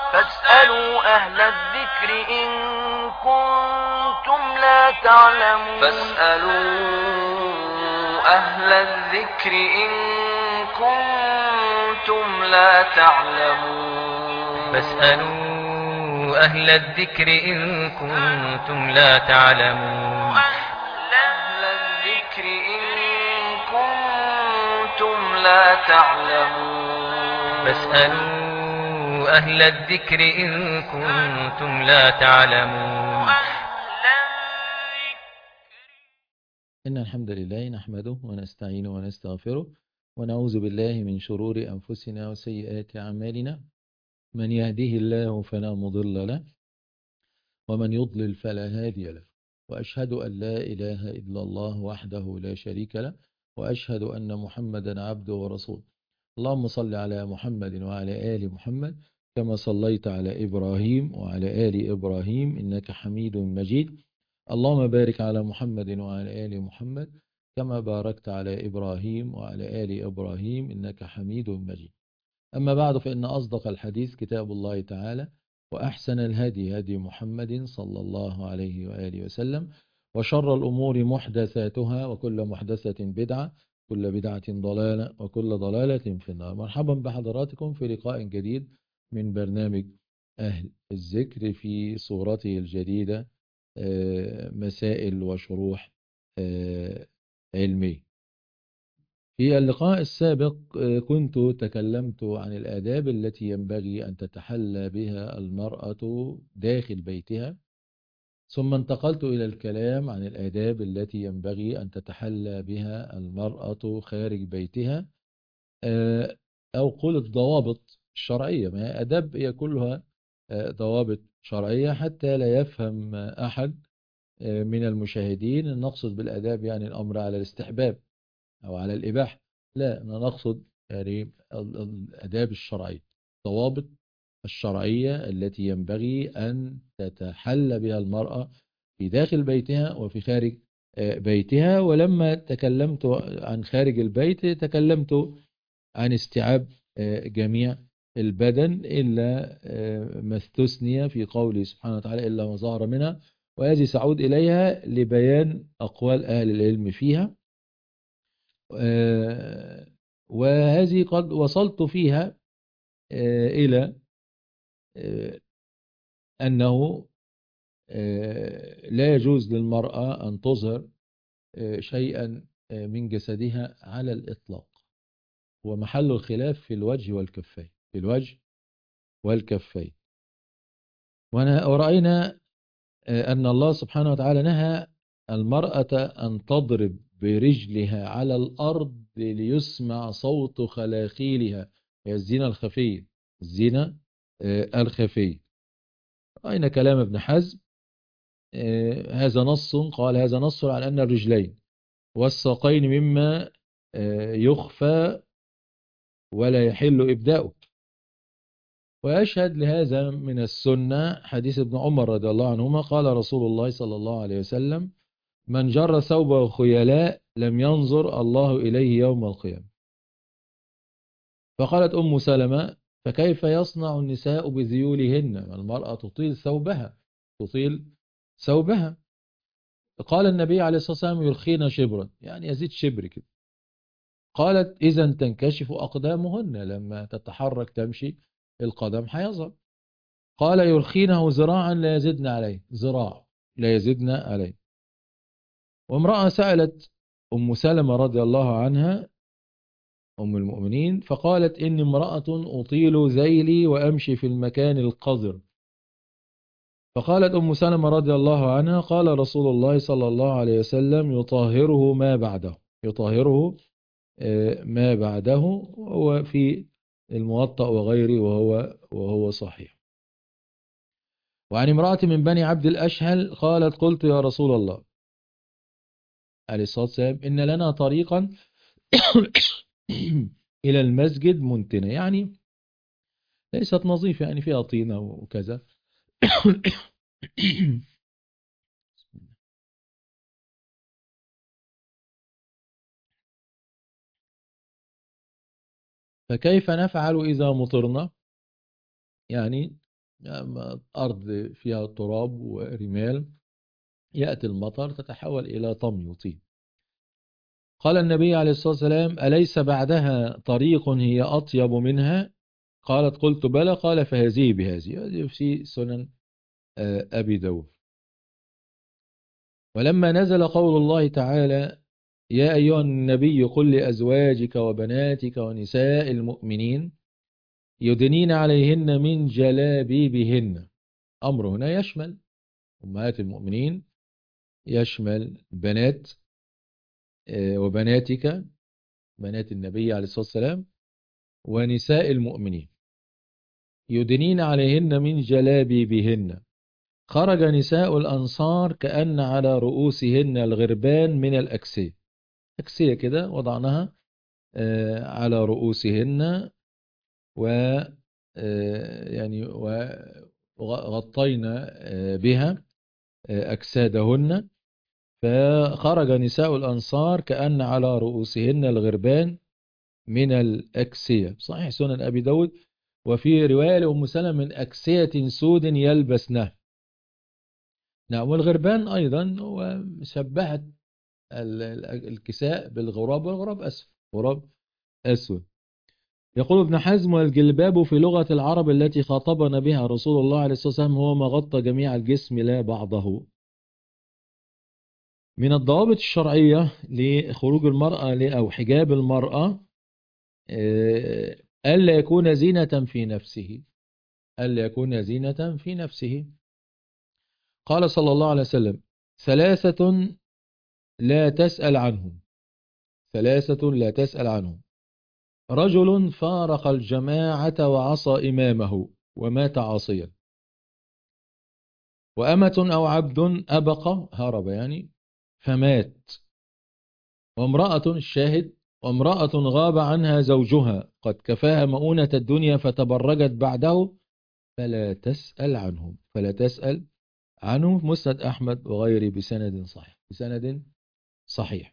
فاسألوا أهل الذكر إن كنتم لا تعلمون. أهل الذكر إن كنتم لا تعلمون. فاسألوا أهل الذكر إن كنتم لا تعلمون. أهل الذكر إن كنتم لا تعلمون. فاسألوا أهل الذكر إن كنتم لا تعلمون. إن الحمد لله نحمده ونستعينه ونستغفره ونعوذ بالله من شرور أنفسنا وسيئات أعمالنا. من يهده الله فلا مضل له ومن يضلل فلا هادي له، وأشهد أن لا إله إلا الله وحده لا شريك له، وأشهد أن محمدا عبده ورسوله. اللهم صل على محمد وعلى آل محمد كما صليت على إبراهيم وعلى آل إبراهيم إنك حميد مجيد. اللهم بارك على محمد وعلى آل محمد كما باركت على إبراهيم وعلى آل إبراهيم إنك حميد مجيد. أما بعد، فإن أصدق الحديث كتاب الله تعالى، وأحسن الهدي هدي محمد صلى الله عليه وآله وسلم، وشر الأمور محدثاتها، وكل محدثة بدعة، كل بدعة ضلالة، وكل ضلالة في النار. مرحبا بحضراتكم في لقاء جديد من برنامج أهل الذكر في صورته الجديدة، مسائل وشروح علمية. في اللقاء السابق كنت تكلمت عن الآداب التي ينبغي أن تتحلى بها المرأة داخل بيتها، ثم انتقلت إلى الكلام عن الآداب التي ينبغي أن تتحلى بها المرأة خارج بيتها، أو قل الضوابط الشرعية. ما هي آداب، هي كلها ضوابط شرعية، حتى لا يفهم أحد من المشاهدين أن نقصد بالآداب يعني الأمر على الاستحباب أو على الإباحة. لا، أنا نقصد يعني الآداب الشرعية، الضوابط الشرعية التي ينبغي أن تتحلى بها المرأة في داخل بيتها وفي خارج بيتها. ولما تكلمت عن خارج البيت تكلمت عن استيعاب جميع البدن إلا ما استثني في قوله سبحانه وتعالى إلا ما ظهر منها، وهذه سأعود إليها لبيان أقوال أهل العلم فيها. وهذه قد وصلت فيها إلى أنه لا يجوز للمرأة أن تظهر شيئا من جسدها على الإطلاق، ومحل الخلاف في الوجه والكفين، في الوجه والكفين. ورأينا أن الله سبحانه وتعالى نهى المرأة أن تضرب برجلها على الأرض ليسمع صوت خلاخيلها، هي الزينة الخفية، الزينة الخفية. رأينا كلام ابن حزم، هذا نص، قال هذا نص على أن الرجلين والساقين مما يخفى ولا يحل إبداؤه. ويشهد لهذا من السنة حديث ابن عمر رضي الله عنهما، قال رسول الله صلى الله عليه وسلم: من جر ثوبه خيلاء لم ينظر الله إليه يوم القيامة. فقالت أم سلمة: فكيف يصنع النساء بذيولهن؟ المرأة تطيل ثوبها، تطيل ثوبها. قال النبي عليه الصلاة والسلام: يرخين شبرا، يعني يزيد شبر كده. قالت: إذا تنكشف أقدامهن، لما تتحرك تمشي القدم هيظهر. قال: يرخينه ذراعا لا يزدن عليه، ذراع لا يزدن عليه. وامرأة سألت أم سلمة رضي الله عنها أم المؤمنين فقالت: إني امرأة أطيل ذيلي وأمشي في المكان القذر. فقالت أم سلمة رضي الله عنها: قال رسول الله صلى الله عليه وسلم: يطهره ما بعده، يطهره ما بعده. وهو في الموطأ وغيره وهو صحيح. وعن امرأة من بني عبد الأشهل قالت: قلت يا رسول الله عليه الصلاة والسلام: إن لنا طريقا إلى المسجد منتنة، يعني ليست نظيفة، يعني فيها طينة وكذا. فكيف نفعل إذا مطرنا؟ يعني أرض فيها تراب ورمال، يأتي المطر تتحول إلى طمي وطين. قال النبي عليه الصلاة والسلام: أليس بعدها طريق هي أطيب منها؟ قالت: قلت بلى. قال: فهذه بهذه. هذه في سنن أبي داود. ولما نزل قول الله تعالى: يا أيها النبي قل لأزواجك وبناتك ونساء المؤمنين يدنين عليهن من جلابيبهن، أمر هنا يشمل أمهات المؤمنين، يشمل بنات وبناتك، بنات النبي عليه الصلاة والسلام، ونساء المؤمنين يدنين عليهن من جلابيبهن. خرج نساء الأنصار كأن على رؤوسهن الغربان من الأكسية، أكسية كده وضعناها على رؤوسهن، و يعني وغطينا بها أجسادهن. فخرج نساء الأنصار كأن على رؤوسهن الغربان من الأكسية. صحيح سنن أبي داود. وفي رواية لأم سلمة: من أكسية سود يلبسنه. نعم. والغربان أيضا هو شبهت الكساء بالغراب، والغراب أسود، غراب أسود. يقول ابن حزم: والجلباب في لغة العرب التي خاطبنا بها رسول الله عليه الصلاة والسلام هو ما غطى جميع الجسم لا بعضه. من الضوابط الشرعية لخروج المرأة أو حجاب المرأة ألا يكون زينة في نفسه، ألا يكون زينة في نفسه. قال صلى الله عليه وسلم: ثلاثة لا تسأل عنهم، ثلاثة لا تسأل عنهم: رجل فارق الجماعة وعصى إمامه ومات عاصيا، وأمة أو عبد أبق، هرب يعني، فمات، وامرأة، الشاهد، وامرأة غاب عنها زوجها قد كفاها مؤونة الدنيا فتبرجت بعده فلا تسأل عنهم، فلا تسأل عنه. مسند أحمد وغيره بسند صحيح، بسند صحيح.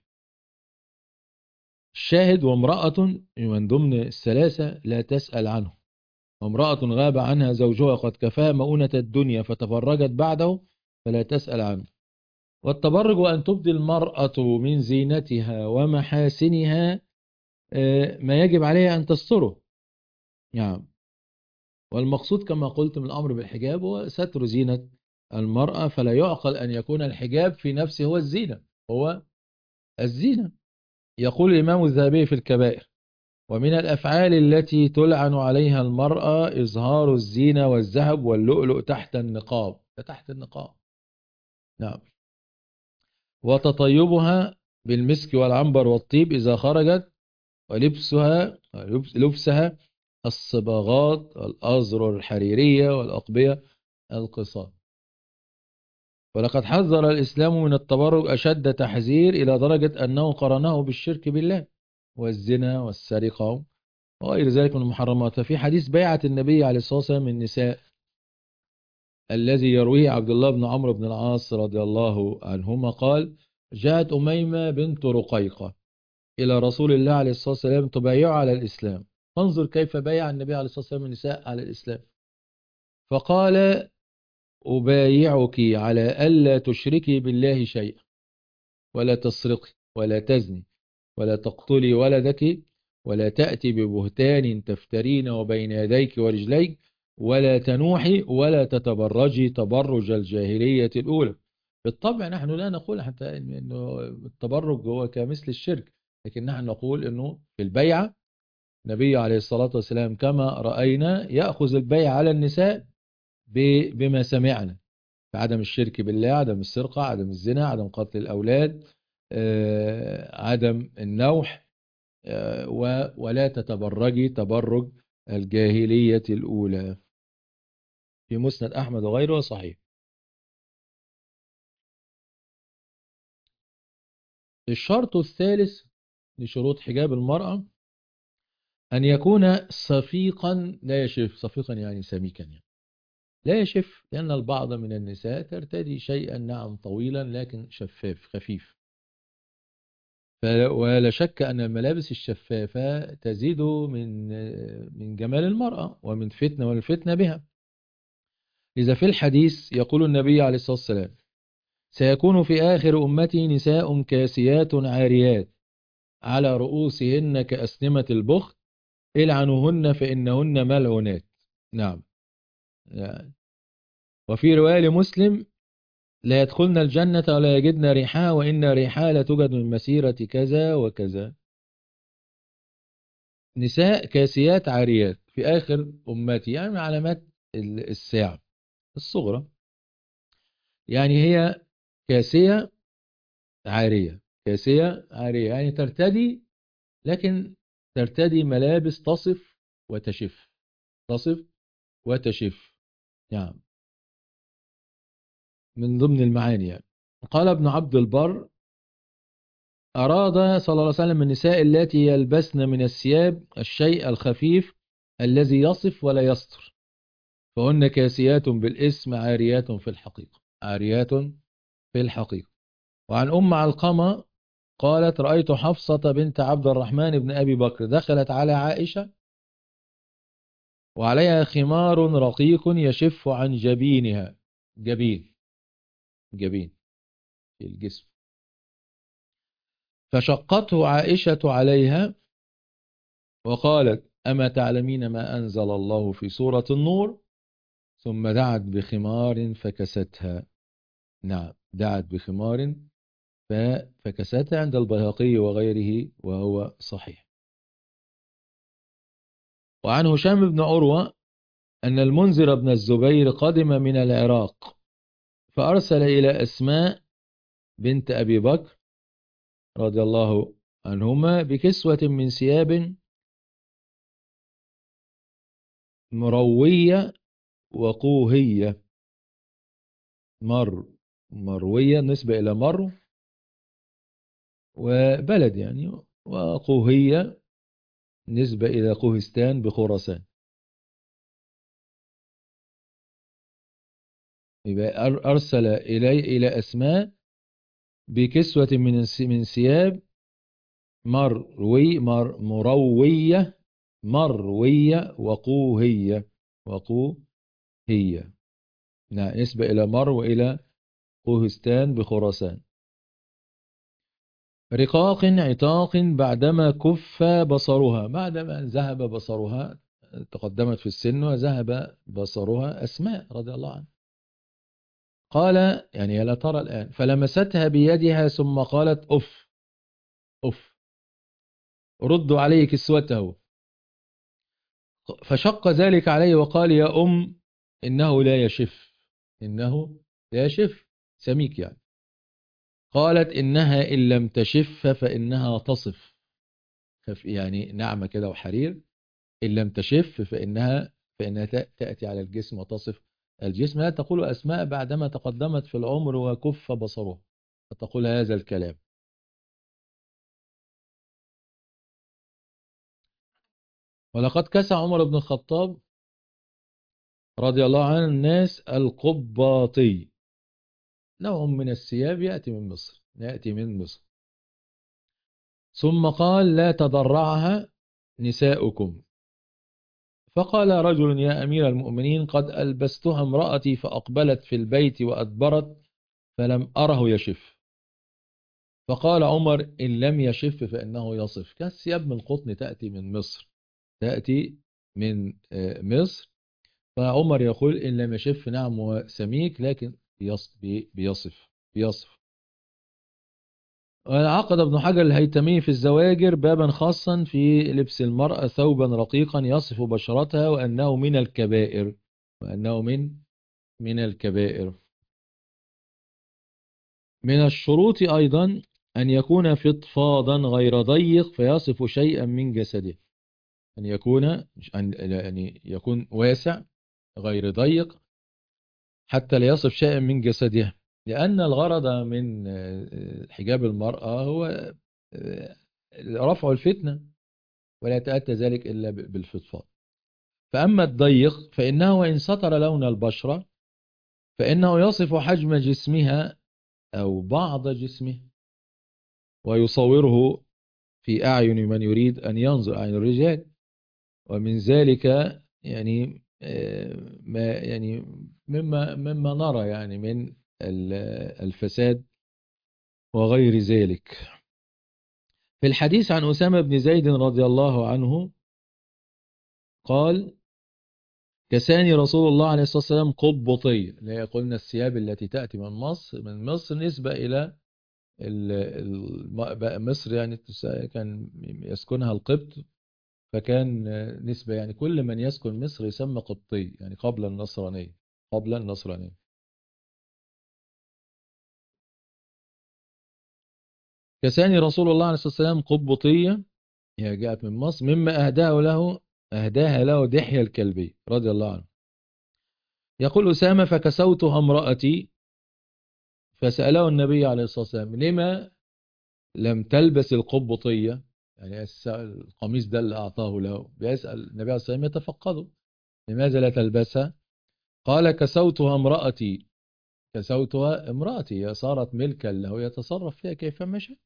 الشاهد: وامرأة من ضمن الثلاثة لا تسأل عنه، وامرأة غاب عنها زوجها قد كفاها مؤونة الدنيا فتفرجت بعده فلا تسأل عنه. والتبرج أن تبدي المرأة من زينتها ومحاسنها ما يجب عليها أن تستره. نعم. والمقصود كما قلت من الأمر بالحجاب هو ستر زينة المرأة، فلا يعقل أن يكون الحجاب في نفسه هو الزينة، هو الزينة. يقول الإمام الذهبي في الكبائر: ومن الأفعال التي تلعن عليها المرأة إظهار الزينة والذهب واللؤلؤ تحت النقاب، تحت النقاب. نعم. وتطيبها بالمسك والعنبر والطيب إذا خرجت، لبسها الصباغات الأزرار الحريرية والأقبية القصار. ولقد حذر الإسلام من التبرج أشد تحذير، إلى درجة أنه قرنه بالشرك بالله والزنا والسرقة وغير ذلك من المحرمات. ففي حديث بيعة النبي عليه الصلاة والسلام النساء الذي يرويه عبد الله بن عمرو بن العاص رضي الله عنهما قال: جاءت أميمة بنت رقيقة إلى رسول الله عليه الصلاة والسلام تبايع على الإسلام. فانظر كيف بايع النبي عليه الصلاة والسلام النساء على الإسلام. فقال: أبايعك على ألا تشركي بالله شيئا، ولا تسرقي، ولا تزني، ولا تقتلي ولدك، ولا تأتي ببهتان تفترين بين يديك ورجليك، ولا تنوحي، ولا تتبرجي تبرج الجاهلية الأولى. بالطبع نحن لا نقول حتى إنه التبرج هو كمثل الشرك، لكن نحن نقول إنه في البيعة النبي عليه الصلاة والسلام كما رأينا يأخذ البيع على النساء بما سمعنا: عدم الشرك بالله، عدم السرقة، عدم الزنا، عدم قتل الأولاد، عدم النوح، ولا تتبرجي تبرج الجاهلية الأولى. في مسند أحمد وغيره صحيح. الشرط الثالث لشروط حجاب المرأة أن يكون صفيقا لا يشف. صفيقا يعني سميكا، يعني لا يشف، لأن البعض من النساء ترتدي شيئا نعم طويلا لكن شفاف خفيف. ولا شك أن الملابس الشفافة تزيد من جمال المرأة ومن فتنة والفتنة بها. إذا في الحديث يقول النبي عليه الصلاة والسلام: سيكون في آخر أمتي نساء كاسيات عاريات على رؤوسهن كأسنمة البخت العنوهن فإنهن ملعونات. نعم. وفي رواية لمسلم: لا يدخلن الجنة ولا يجدن ريحها وإن ريحها لا توجد من مسيرة كذا وكذا. نساء كاسيات عاريات في آخر أمتي، يعني من علامات الساعة الصغرى. يعني هي كاسية عارية، كاسية عارية يعني ترتدي، لكن ترتدي ملابس تصف وتشف، تصف وتشف. نعم، من ضمن المعاني يعني. قال ابن عبد البر: أراد صلى الله عليه وسلم النساء التي يلبسن من الثياب الشيء الخفيف الذي يصف ولا يستر، فهن كاسيات بالاسم عاريات في الحقيقة، عاريات في الحقيقة. وعن علقمة قالت: رأيت حفصة بنت عبد الرحمن بن أبي بكر دخلت على عائشة وعليها خمار رقيق يشف عن جبينها، جبين، جبين في الجسم، فشقته عائشة عليها وقالت: أما تعلمين ما أنزل الله في سورة النور؟ ثم دعت بخمار فكستها. نعم، دعت بخمار فكستها عند البيهقي وغيره وهو صحيح. وعن هشام بن عروة أن المنذر بن الزبير قدم من العراق فأرسل إلى أسماء بنت أبي بكر رضي الله عنهما بكسوة من ثياب مروية وقوهية. مروية نسبة إلى مرو وبلد يعني، وقوهية نسبة إلى قوهستان بخراسان. يبقى أرسل إلى أسماء بكسوة من ثياب مروية، مروية وقوهية، وقوهية. نعم، نسبة إلى مرو وإلى قوهستان بخراسان. رقاق عتاق بعدما كف بصرها، بعدما ذهب بصرها، تقدمت في السن وذهب بصرها أسماء رضي الله عنها. قال يعني لا ترى الآن، فلمستها بيدها ثم قالت: أف أف، ردوا عليه كسوته. فشق ذلك عليه وقال: يا إنه لا يشف، إنه لا يشف، سميك يعني. قالت: إنها إن لم تشف فإنها تصف، يعني ناعمة كده وحرير. إن لم تشف فإنها تأتي على الجسم وتصف الجسم. لا تقول أسماء بعدما تقدمت في العمر وكف بصره فتقول هذا الكلام. ولقد كسى عمر بن الخطاب رضي الله عنه الناس القباطي، نوع من الثياب يأتي من مصر، يأتي من مصر. ثم قال: لا تضرعها نساؤكم. فقال رجل: يا أمير المؤمنين، قد ألبستها امرأتي فأقبلت في البيت وأدبرت فلم أره يشف. فقال عمر: إن لم يشف فإنه يصف. كالثياب من القطن تأتي من مصر، تأتي من مصر. فعمر يقول: إن لم يشف نعم وسميك، لكن بيصف. عقد ابن حجر الهيتمي في الزواجر بابا خاصا في لبس المرأة ثوبا رقيقا يصف بشرتها وأنه من الكبائر، وأنه من الكبائر. من الشروط أيضا أن يكون فضفاضا غير ضيق فيصف شيئا من جسده، أن يكون واسع غير ضيق حتى لا يصف شيئا من جسدها، لأن الغرض من حجاب المرأة هو رفع الفتنة، ولا يتأتى ذلك إلا بالفضفاض. فأما الضيق فإنه وإن ستر لون البشرة فإنه يصف حجم جسمها أو بعض جسمه ويصوره في أعين من يريد أن ينظر، أعين الرجال. ومن ذلك يعني ما يعني مما نرى يعني من الفساد وغير ذلك. في الحديث عن أسامة بن زيد رضي الله عنه قال: كساني رسول الله عليه الصلاة والسلام قبطي، اللي هي قلنا الثياب التي تأتي من مصر نسبة إلى مصر، يعني كان يسكنها القبط، فكان نسبة يعني كل من يسكن مصر يسمى قبطي، يعني قبل النصرانية. قبل النصرانية. كساني رسول الله عليه الصلاة والسلام قبطية، هي جاءت من مصر، مما أهداها له دحية الكلبي رضي الله عنه. يقول أسامة: فكسوتها امرأتي، فسأله النبي عليه الصلاة والسلام: لما لم تلبس القبطية؟ يعني القميص ده اللي أعطاه له، بيسأل النبي عليه الصلاة والسلام يتفقده: لماذا لا تلبسها؟ قال: كسوتها امرأتي. كسوتها امرأتي، هي صارت ملكا له يتصرف فيها كيفما شاء.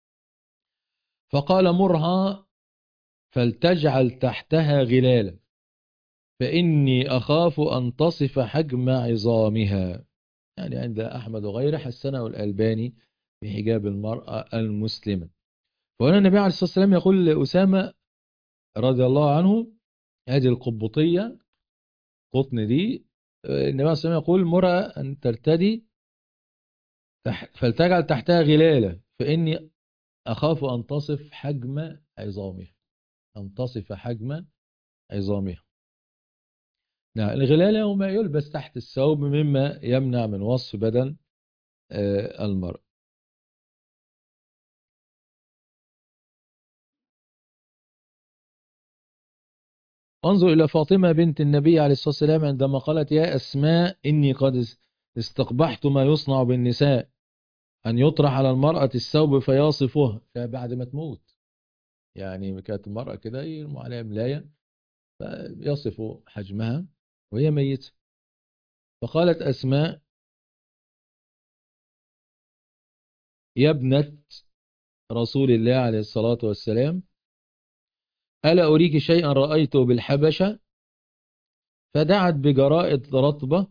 فقال: مرها فلتجعل تحتها غلالا، فإني أخاف أن تصف حجم عظامها. يعني عند أحمد وغيره حسنه الألباني في حجاب المرأة المسلمة. فهنا النبي عليه الصلاة والسلام يقول لأسامة رضي الله عنه: هذه القبطية قطن دي، النبي عليه الصلاة والسلام يقول: مرها أن ترتدي فلتجعل تحتها غلالة، فإني أخاف أن تصف حجم عظامها. أن تصف حجم عظامها. نعم، الغلالة هو ما يلبس تحت الثوب مما يمنع من وصف بدن المرء. انظر إلى فاطمة بنت النبي عليه الصلاة والسلام عندما قالت: يا أسماء، إني قد استقبحت ما يصنع بالنساء، أن يطرح على المرأة الثوب فيصفها بعد ما تموت. يعني كانت المرأة كده يرموا عليها ملاية فيصف حجمها وهي ميتة. فقالت أسماء: يا ابنة رسول الله عليه الصلاة والسلام، ألا أريك شيئا رأيته بالحبشة؟ فدعت بجرائد رطبة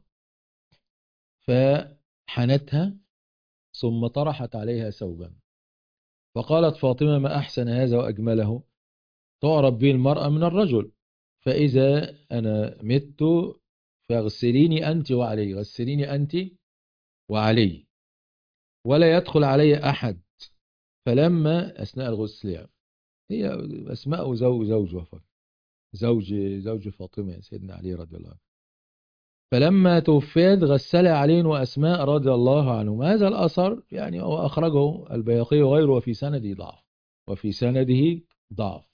فحنتها ثم طرحت عليها ثوبا. فقالت فاطمة: ما أحسن هذا وأجمله، تعرف به المرأة من الرجل، فإذا أنا مت فاغسليني أنت وعلي، غسليني أنت وعلي، ولا يدخل علي أحد. فلما أثناء الغسل، يعني هي أسماء زوجها، زوج فاطمة سيدنا علي رضي الله عنه. فلما توفيت غسل علي وأسماء رضي الله عنهم. هذا الأثر يعني هو أخرجه البيهقي وغيره، وفي سنده ضعف.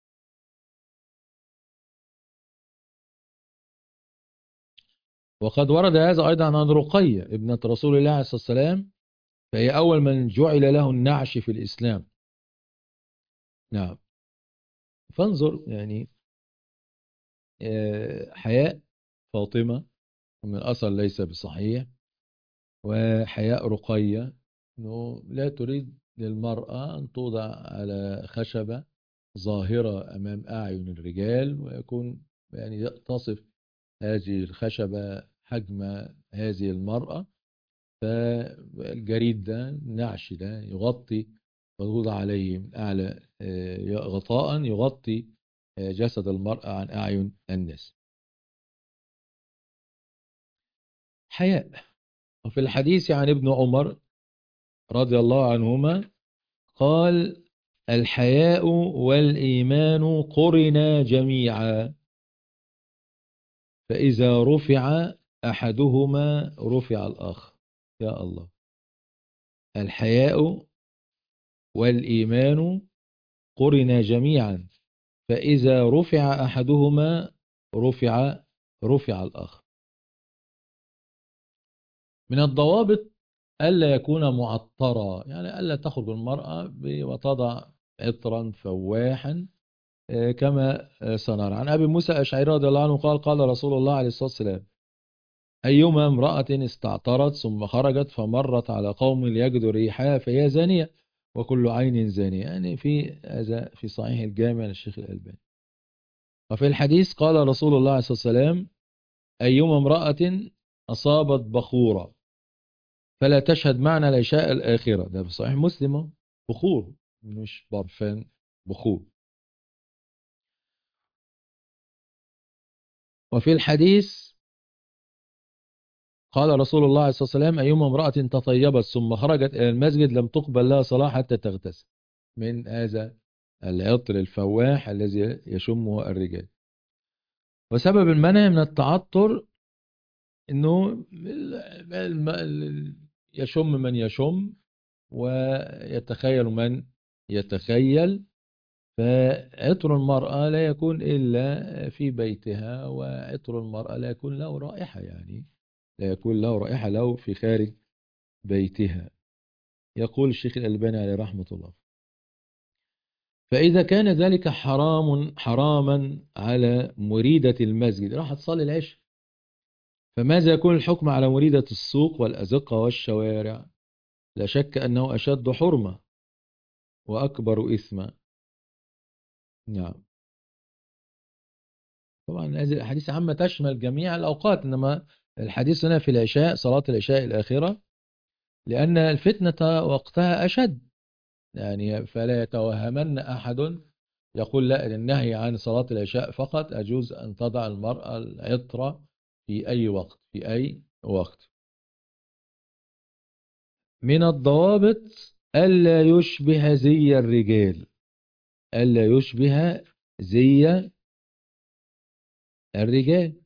وقد ورد هذا أيضا عن رقية ابنة رسول الله عليه الصلاة والسلام، فهي أول من جعل له النعش في الإسلام. نعم. فانظر يعني حياء فاطمة من الأثر ليس بصحيح، وحياء رقية أنه لا تريد للمرأة أن توضع على خشبة ظاهرة أمام أعين الرجال، ويكون يعني تصف هذه الخشبة حجم هذه المرأة. فالجريد ده، النعش ده، يغطي ويوضع عليه من أعلى غطاء يغطي جسد المرأة عن أعين الناس. حياء. وفي الحديث عن ابن عمر رضي الله عنهما قال: الحياء والإيمان قرنا جميعا، فإذا رفع أحدهما رفع الآخر. يا الله. الحياء والإيمان قرنا جميعا، فإذا رفع أحدهما رفع الآخر. من الضوابط ألا يكون معطرا، يعني ألا تخرج المرأة وتضع عطرا فواحا كما سنرى. عن أبي موسى الأشعري رضي الله عنه قال: قال رسول الله عليه الصلاة والسلام: أيما امرأة استعطرت ثم خرجت فمرت على قوم ليجدوا ريحها فهي زانية، وكل عين زانية. يعني في هذا في صحيح الجامع للشيخ الألباني. وفي الحديث قال رسول الله عليه الصلاة والسلام: أيما امرأة أصابت بخورا فلا تشهد معنا العشاء الآخرة. ده في صحيح مسلم، بخور مش برفان، بخور. وفي الحديث قال رسول الله صلى الله عليه وسلم أيما امرأة تطيبت ثم خرجت إلى المسجد لم تقبل لها صلاة حتى تغتسل من هذا العطر الفواح الذي يشمه الرجال. وسبب المنع من التعطر انه يشم من يشم ويتخيل من يتخيل. فعطر المرأة لا يكون إلا في بيتها، وعطر المرأة لا يكون له رائحة، يعني لا يكون له رائحة لو في خارج بيتها. يقول الشيخ الألباني عليه رحمة الله: فإذا كان ذلك حراما على مريدة المسجد راح تصلي العشاء، فماذا يكون الحكم على مريدة السوق والأزقة والشوارع؟ لا شك أنه أشد حرمة وأكبر إثما. نعم، طبعا هذه الأحاديث عامة تشمل جميع الأوقات، إنما الحديث هنا في العشاء، صلاة العشاء الآخرة، لأن الفتنة وقتها أشد. يعني فلا يتوهمن أحد يقول لا، النهي عن صلاة العشاء فقط، أجوز أن تضع المرأة العطر في أي وقت، في أي وقت. من الضوابط ألا يشبه زي الرجال، ألا يشبه زي الرجال.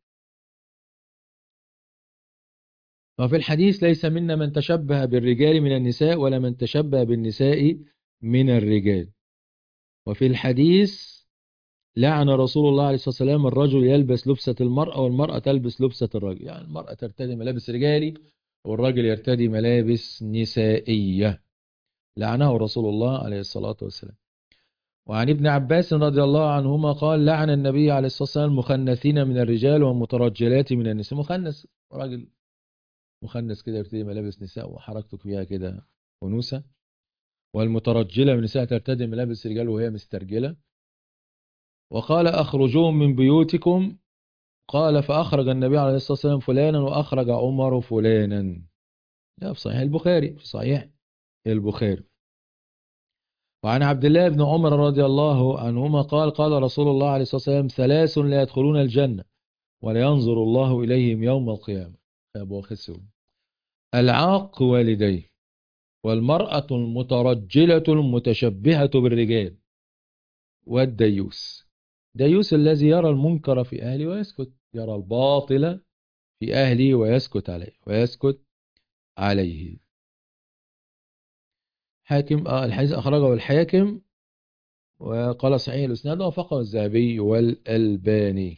وفي الحديث ليس منا من تشبه بالرجال من النساء ولا من تشبه بالنساء من الرجال. وفي الحديث لعن رسول الله عليه الصلاة والسلام الرجل يلبس لبسة المرأة والمرأة تلبس لبسة الرجل، يعني المرأة ترتدي ملابس رجالي والرجل يرتدي ملابس نسائية، لعنه رسول الله عليه الصلاة والسلام. وعن ابن عباس رضي الله عنهما قال لعن النبي عليه الصلاة والسلام المخنثين من الرجال والمترجلات من النساء. مخنث، راجل مخنث كده يرتدي ملابس نساء وحركته فيها كده أنوثة، والمترجلة من النساء ترتدي ملابس رجال وهي مسترجلة. وقال أخرجوهم من بيوتكم، قال فأخرج النبي عليه الصلاة والسلام فلانا وأخرج عمر فلانا. ده في صحيح البخاري، في صحيح البخاري. وعن عبد الله بن عمر رضي الله عنهما قال قال رسول الله عليه الصلاة والسلام ثلاث لا يدخلون الجنة ولا ينظر الله إليهم يوم القيامة أبو خسرون: العاق والديه، والمرأة المترجلة المتشبهة بالرجال، والديوس. ديوس الذي يرى المنكر في أهله ويسكت، يرى الباطل في أهله ويسكت عليه. حاكم الحديث أخرجه الحاكم وقال صحيح الإسناد ووافقه الذهبي والألباني.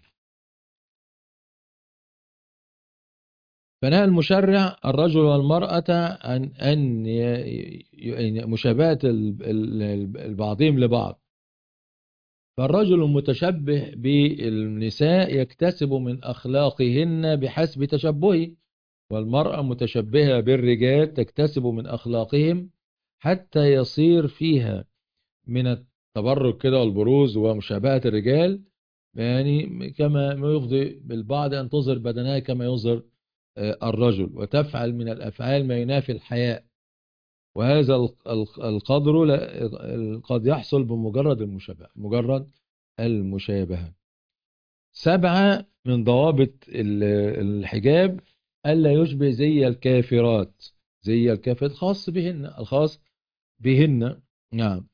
فنهى المشرع الرجل والمرأة عن أن مشابهة بعضهم لبعض. فالرجل المتشبه بالنساء يكتسب من أخلاقهن بحسب تشبهه، والمرأة متشبهة بالرجال تكتسب من أخلاقهم حتى يصير فيها من التبرج كده والبروز ومشابهة الرجال، يعني كما يفضي بالبعض أن تظهر بدنها كما يظهر الرجل، وتفعل من الأفعال ما ينافي الحياء. وهذا القدر قد يحصل بمجرد المشابهة، مجرد المشابهة. 7 من ضوابط الحجاب ألا يشبه زي الكافرات، زي الكافرات خاص بهن، الخاص بهن. نعم.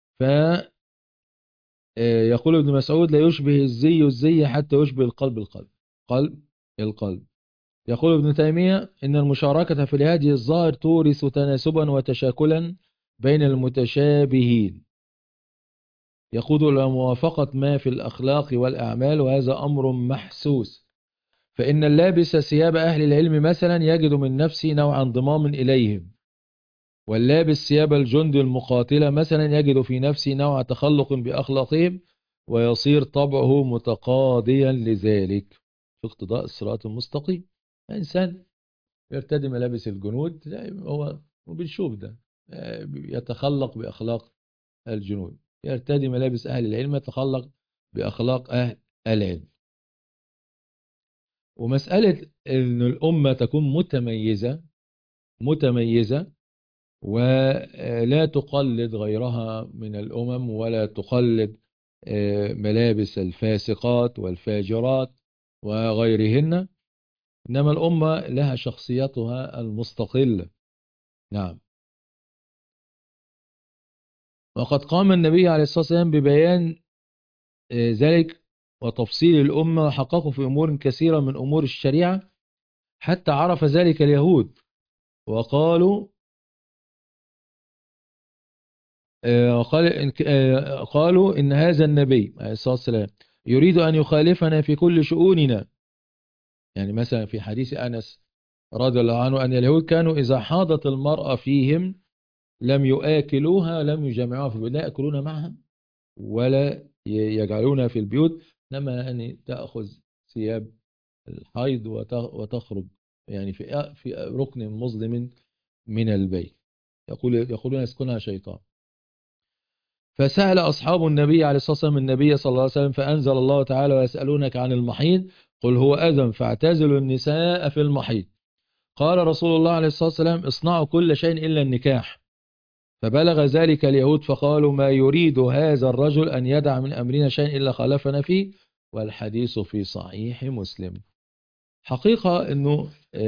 يقول ابن مسعود لا يشبه الزي حتى يشبه قلب القلب. يقول ابن تيمية إن المشاركة في الهدي الظاهر تورث تناسبا وتشاكلا بين المتشابهين، يقود إلى موافقة ما في الأخلاق والأعمال، وهذا أمر محسوس. فإن اللابس ثياب أهل العلم مثلا يجد من نفسه نوع انضمام إليهم، واللابس ثياب الجند المقاتلة مثلا يجد في نفسه نوع تخلق بأخلاقهم، ويصير طبعه متقاضيا لذلك في اقتضاء الصراط المستقيم. إنسان يرتدي ملابس الجنود هو وبنشوف ده يتخلق بأخلاق الجنود، يرتدي ملابس أهل العلم يتخلق بأخلاق أهل العلم. ومسألة أن الأمة تكون متميزة ولا تقلد غيرها من الأمم، ولا تقلد ملابس الفاسقات والفاجرات وغيرهن، إنما الأمة لها شخصيتها المستقلة. نعم. وقد قام النبي عليه الصلاة والسلام ببيان ذلك وتفصيل الأمة، وحققوا في أمور كثيرة من أمور الشريعة حتى عرف ذلك اليهود، وقالوا قالوا إن هذا النبي عليه الصلاة والسلام يريد أن يخالفنا في كل شؤوننا. يعني مثلا في حديث أنس رضي الله عنه أن اليهود كانوا إذا حاضت المرأة فيهم لم يآكلوها، لم يجمعوها في البيوت، لا يأكلون معها ولا يجعلونها في البيوت، إنما أن تأخذ ثياب الحيض وتخرج يعني في ركن مظلم من البيت، يقولون يسكنها شيطان. فسأل أصحاب النبي عليه الصلاة والسلام النبي صلى الله عليه وسلم فأنزل الله تعالى ويسألونك عن المحيض قل هو أذى فاعتزلوا النساء في المحيض. قال رسول الله عليه الصلاة والسلام اصنعوا كل شيء إلا النكاح. فبلغ ذلك اليهود فقالوا ما يريد هذا الرجل أن يدع من أمرنا شيء إلا خالفنا فيه، والحديث في صحيح مسلم. حقيقة أنه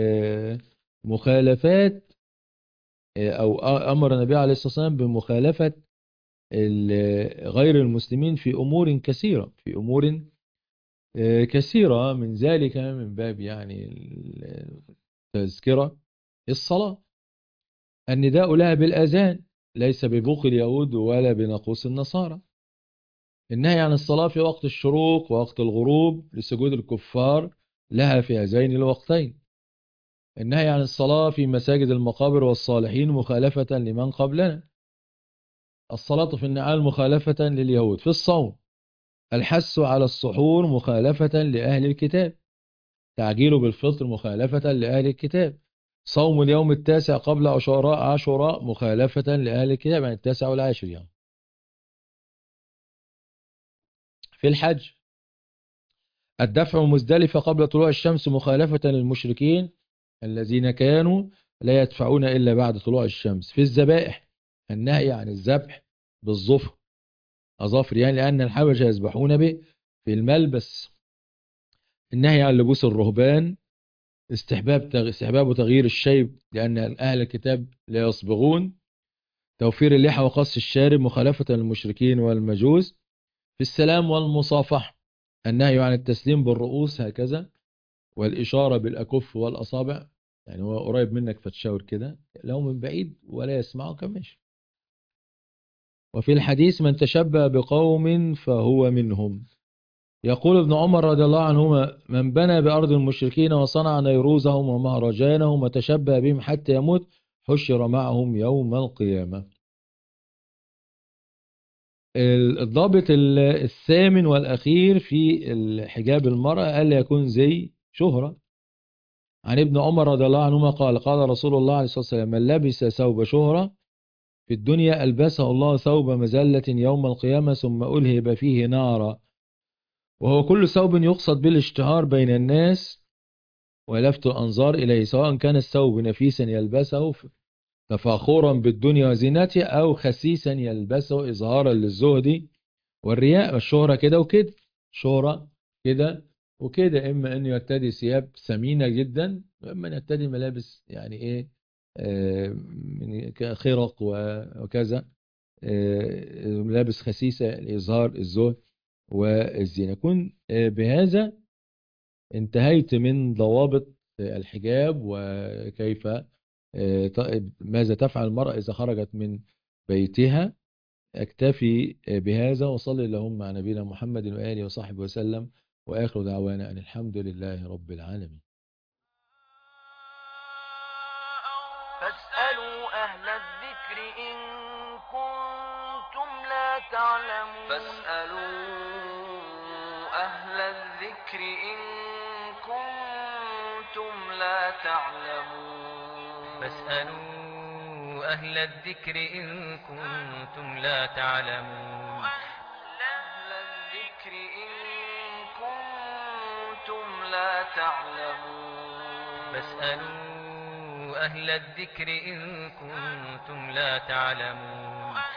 مخالفات أو أمر النبي عليه الصلاة والسلام بمخالفة غير المسلمين في أمور كثيرة، كثيرة من ذلك من باب يعني التذكرة الصلاة، النداء لها بالأذان ليس ببوق اليهود ولا بناقوس النصارى، النهي عن الصلاة في وقت الشروق ووقت الغروب لسجود الكفار لها في هذين الوقتين، النهي عن الصلاة في مساجد المقابر والصالحين مخالفة لمن قبلنا، الصلاة في النعال مخالفة لليهود، في الصوم الحث على السحور مخالفة لأهل الكتاب، تعجيل بالفطر مخالفة لأهل الكتاب، صوم اليوم التاسع قبل عاشوراء مخالفة لأهل الكتاب، يعني التاسع والعاشر يعني. في الحج الدفع مزدلفة قبل طلوع الشمس مخالفة للمشركين الذين كانوا لا يدفعون إلا بعد طلوع الشمس. في الذبائح النهي عن الذبح بالظفر أظافر يعني لأن الحبشة يذبحون به. في الملبس النهي عن لبوس الرهبان، استحباب تغيير الشيب لأن أهل الكتاب لا يصبغون، توفير اللحى وقص الشارب مخالفة للمشركين والمجوس. في السلام والمصافحة النهي عن التسليم بالرؤوس هكذا والإشارة بالأكف والأصابع، يعني هو قريب منك فتشاور كده، لو من بعيد ولا يسمعك ماشي. وفي الحديث من تشبه بقوم فهو منهم. يقول ابن عمر رضي الله عنهما من بنى بأرض المشركين وصنع نيروزهم ومهرجانهم وتشبه بهم حتى يموت حشر معهم يوم القيامة. الضابط الثامن والأخير في الحجاب المرأة ألا يكون زي شهرة. عن ابن عمر رضي الله عنهما قال رسول الله عليه الصلاة والسلام من لبس ثوب شهرة في الدنيا ألبسه الله ثوب مذلة يوم القيامة ثم ألهب فيه نارا. وهو كل ثوب يقصد بالاشتهار بين الناس ولفت الأنظار إليه، سواء كان الثوب نفيسا يلبسه تفاخرا بالدنيا وزينتها أو خسيسا يلبسه إظهارا للزهد والرياء والشهرة كده وكده، شهرة كده وكده، إما أن يرتدي ثياب ثمينة جدا وإما أن يرتدي ملابس يعني إيه خرق وكذا، ملابس خسيسة لإظهار الزهد والزينة. كن بهذا انتهيت من ضوابط الحجاب وكيف ماذا تفعل المرأة إذا خرجت من بيتها. أكتفي بهذا وصلي اللهم على نبينا محمد وآله وصحبه وسلم، وآخر دعوانا أن الحمد لله رب العالمين. فاسألوا أهل الذكر إن كنتم لا تعلمون. فاسألوا أهل الذكر إن كنتم لا تعلمون. فاسألوا أهل الذكر إن كنتم لا تعلمون. أهل الذكر إن كنتم لا تعلمون فاسألوا أهل الذكر إن كنتم لا تعلمون